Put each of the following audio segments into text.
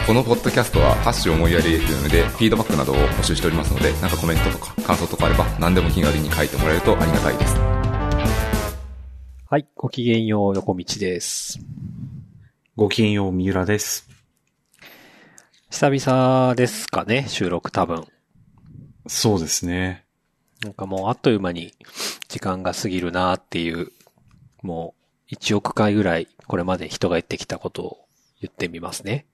このポッドキャストはハッシュ思いやり FM でフィードバックなどを募集しておりますので、なんかコメントとか感想とかあれば何でも気軽に書いてもらえるとありがたいです。 はい、ごきげんよう、横道です。 ごきげんよう、三浦です。 久々ですかね、収録多分。 そうですね。 なんかもうあっという間に時間が過ぎるなっていう、もう1億回ぐらいこれまで人が言ってきたことを言ってみますね。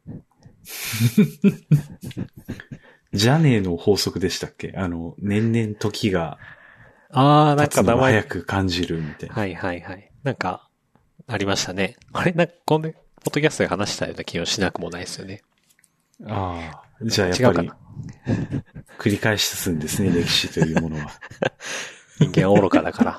ジャネーの法則でしたっけ？年々時がなん経つのがか名前早く感じるみたいな。 はいはいはい。なんか、ありましたね。あれなんかこの、ポッドキャストで話したような気がしなくもないですよね。 ああ、じゃあやっぱり繰り返しすんですね、歴史というものは。 人間は愚かだから。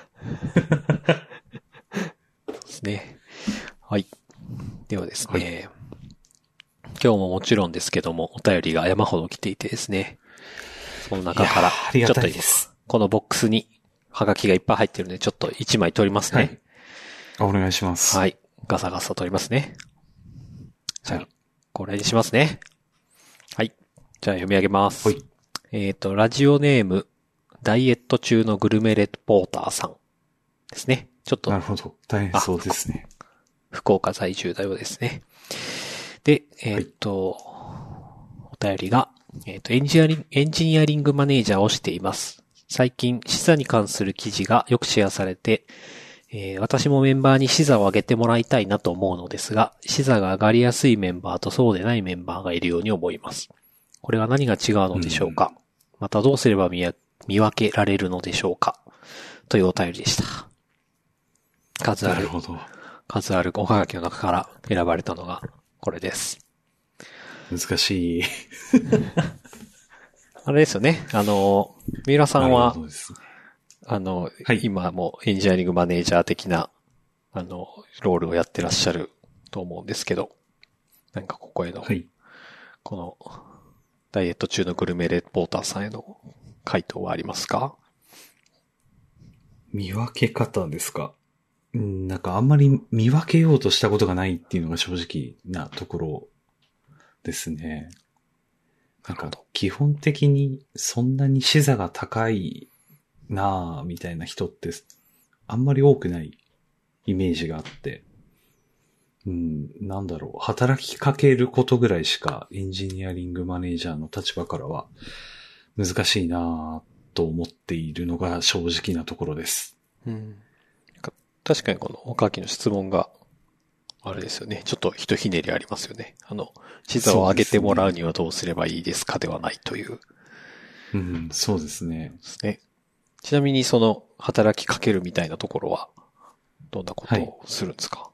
そうですね。はい。ではですね、今日ももちろんですけども、お便りが山ほど来ていてですね、その中から、 ありがたいです。 このボックスにハガキがいっぱい入ってるので、ちょっと1枚取りますね。 はい。お願いします。 はい。ガサガサ取りますね。じゃあ、これにしますね。はい。じゃあ読み上げます。 はい。 ラジオネーム、ダイエット中のグルメレポーターさんですね。ちょっと。 なるほど。大変そうですね。 福岡在住だようですね。で、お便りが、エンジニアリングマネージャーをしています。最近、視座に関する記事がよくシェアされて、私もメンバーに視座を上げてもらいたいなと思うのですが、視座が上がりやすいメンバーとそうでないメンバーがいるように思います。これは何が違うのでしょうか？またどうすれば見分けられるのでしょうか？というお便りでした。数あるおはがきの中から選ばれたのがこれです。 難しい。 あれですよね。三浦さんは、 はい、 今もエンジニアリングマネージャー的な、ロールをやってらっしゃると思うんですけど、なんかここへの、この、ダイエット中のグルメレポーターさんへの回答はありますか？ 見分け方ですか？なんかあんまり見分けようとしたことがないっていうのが正直なところですね。なんか基本的にそんなに視座が高いなぁみたいな人ってあんまり多くないイメージがあって、なんだろう、働きかけることぐらいしかエンジニアリングマネージャーの立場からは難しいなぁと思っているのが正直なところです。 確かにこのおかきの質問があれですよね。ちょっとひとひねりありますよね。視座を上げてもらうにはどうすればいいですかではないという。 そうですね。 ちなみにその働きかけるみたいなところはどんなことをするんですか？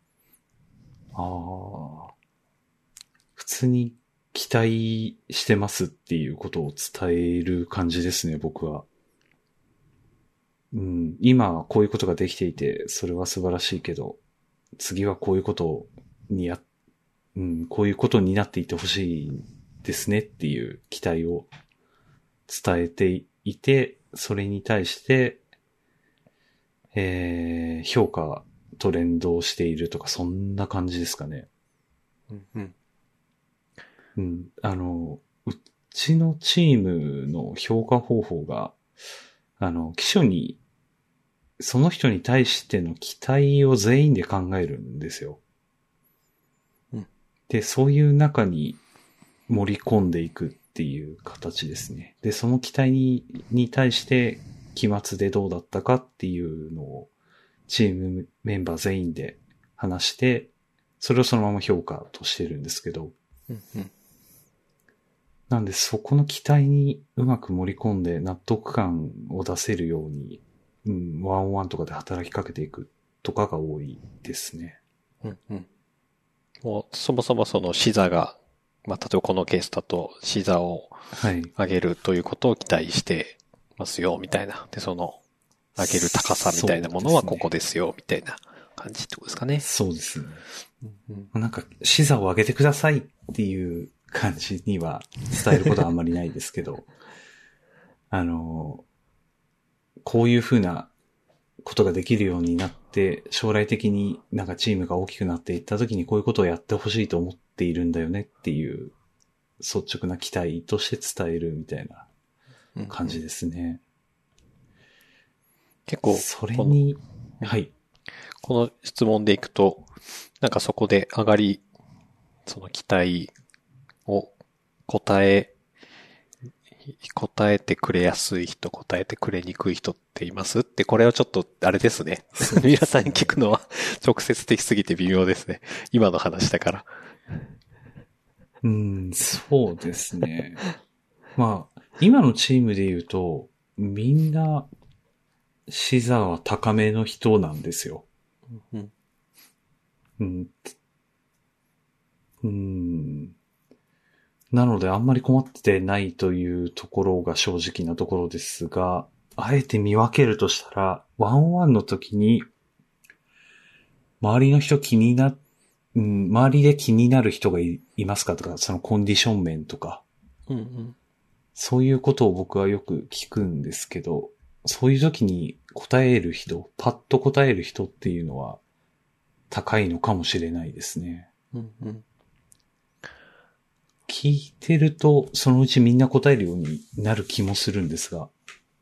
普通に期待してますっていうことを伝える感じですね、僕は。今こういうことができていて、それは素晴らしいけど、次はこういうことにこういうことになっていてほしいですねっていう期待を伝えていて、それに対して、評価と連動しているとか、そんな感じですかね。うちのチームの評価方法が、記書に、その人に対しての期待を全員で考えるんですよ。で、そういう中に盛り込んでいくっていう形ですね。で、その期待に対して期末でどうだったかっていうのをチームメンバー全員で話して、それをそのまま評価としてるんですけど。なんでそこの期待にうまく盛り込んで納得感を出せるように、ワンオンワンとかで働きかけていくとかが多いですね。 もうそもそもその視座が、例えばこのケースだと視座を上げるということを期待してますよ、みたいな。で、その上げる高さみたいなものはここですよ、みたいな感じってことですかね。 そうですね。なんか視座を上げてくださいっていう感じには伝えることはあんまりないですけど、こういう風なことができるようになって、将来的になんかチームが大きくなっていった時にこういうことをやってほしいと思っっているんだよねっていう率直な期待として伝えるみたいな感じですね。 結構、 それに、はい。 この質問でいくと、なんかそこで上がり、その期待を答えてくれやすい人、答えてくれにくい人っていますって、これはちょっと、あれですね。皆さんに聞くのは直接的すぎて微妙ですね。今の話だから。 そうですね。まあ、今のチームで言うと、みんな、視座は高めの人なんですよ。なのであんまり困ってないというところが正直なところですが、あえて見分けるとしたら、1-on-1の時に、周りの人周りで気になる人がいますかとか、そのコンディション面とか、そういうことを僕はよく聞くんですけど、そういう時に答える人、パッと答える人っていうのは高いのかもしれないですね。聞いてると、そのうちみんな答えるようになる気もするんですが。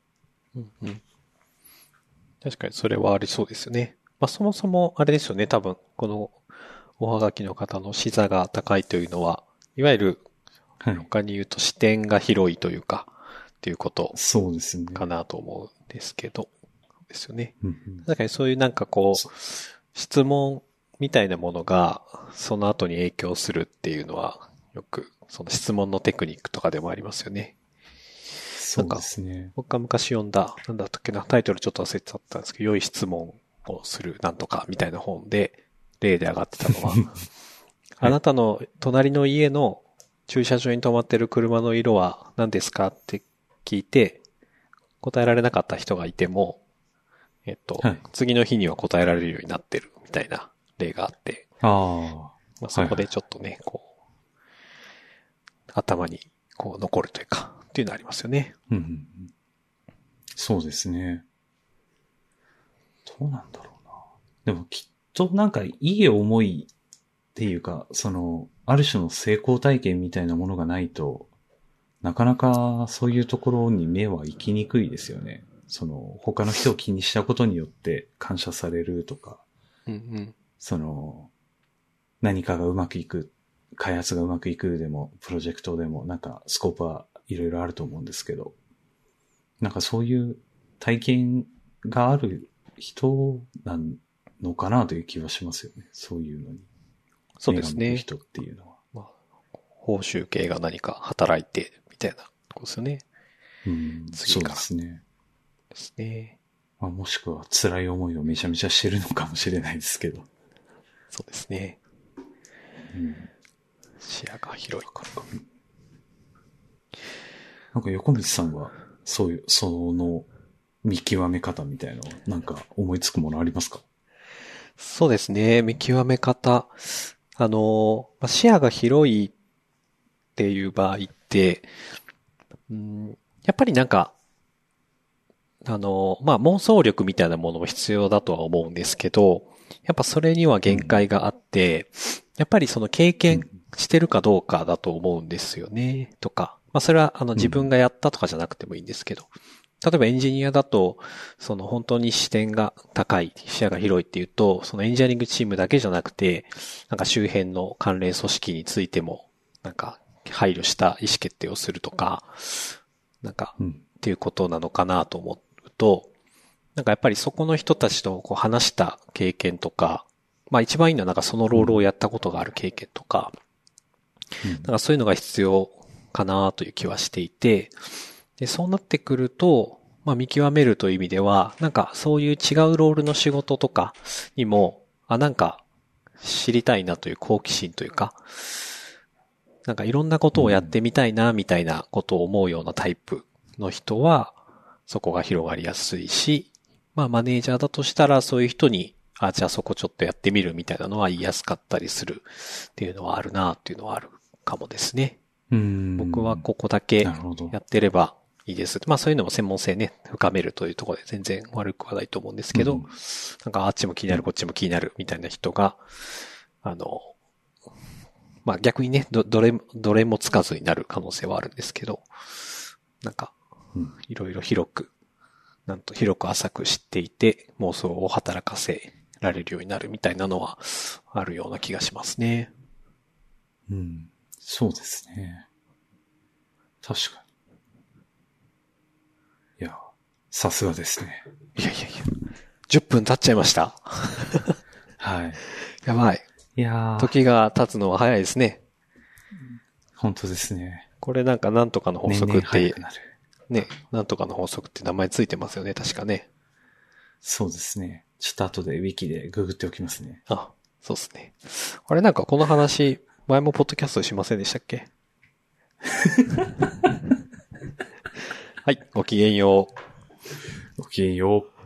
確かにそれはありそうですよね。まあそもそもあれですよね、多分、このおはがきの方の視座が高いというのは、いわゆる、他に言うと視点が広いというか、っていうことそうですね。 かなと思うんですけど、ですよね。だからそういうなんかこう、質問みたいなものが、その後に影響するっていうのは、よく、その質問のテクニックとかでもありますよね。 そうですね。 僕が昔読んだ、なんだったっけな、タイトルちょっと忘れてたんですけど、良い質問をするなんとかみたいな本で、例で上がってたのは、あなたの隣の家の駐車場に止まってる車の色は何ですかって聞いて、答えられなかった人がいても、次の日には答えられるようになってるみたいな例があって、まあ、そこでちょっとね、こう、頭にこう残るというか、っていうのありますよね。 そうですね。どうなんだろうな。でもきっとなんかいい思いっていうか、その、ある種の成功体験みたいなものがないと、なかなかそういうところに目は行きにくいですよね。その、他の人を気にしたことによって感謝されるとか、その、何かがうまくいく、開発がうまくいくでも、プロジェクトでも、なんかスコープはいろいろあると思うんですけど、なんかそういう体験がある人なのかなという気はしますよね。そういうのに。 そうですね。 人っていうのは。 まあ、報酬系が何か働いて、みたいなとこですよね。 そうですね。 ですね。 まあ、もしくは辛い思いをめちゃめちゃしてるのかもしれないですけど。 そうですね。視野が広いから。 なんか横道さんは、そういう、その見極め方みたいなのなんか思いつくものありますか？ そうですね。見極め方。視野が広いっていう場合って、やっぱりなんか、妄想力みたいなものも必要だとは思うんですけど、やっぱそれには限界があって、やっぱりその経験してるかどうかだと思うんですよね、とか。まあそれは自分がやったとかじゃなくてもいいんですけど。例えばエンジニアだと、その本当に視点が高い、視野が広いっていうと、そのエンジニアリングチームだけじゃなくて、なんか周辺の関連組織についても、なんか配慮した意思決定をするとか、なんか、っていうことなのかなと思うと、なんかやっぱりそこの人たちとこう話した経験とか、まあ一番いいのはなんかそのロールをやったことがある経験とか、なんかそういうのが必要かなという気はしていて、で、そうなってくると、まあ見極めるという意味では、なんかそういう違うロールの仕事とかにも、なんか知りたいなという好奇心というか、なんかいろんなことをやってみたいなみたいなことを思うようなタイプの人は、そこが広がりやすいし、まあマネージャーだとしたらそういう人に、じゃあそこちょっとやってみるみたいなのは言いやすかったりするっていうのはあるなっていうのはあるかもですね。僕はここだけやってればいいです。まあそういうのも専門性ね、深めるというところで全然悪くはないと思うんですけど、なんかあっちも気になるこっちも気になるみたいな人が、ままあ逆にね、どれもつかずになる可能性はあるんですけど、なんか、いろいろ広く浅く知っていて、妄想を働かせられるようになるみたいなのはあるような気がしますね。 うん。そうですね。確かに。いや、さすがですね。 いや。10分経っちゃいました。 はい。 やばい。 いやー。 時が経つのは早いですね。 本当ですね。 これなんとかの法則って、 早くなる。 ね、なんとかの法則って名前ついてますよね、確かね。 そうですね。ちょっと後でウィキでググっておきますね。 あ、そうですね。あれこの話、前もポッドキャストしませんでしたっけ？はい、ごきげんよう。 ごきげんよう。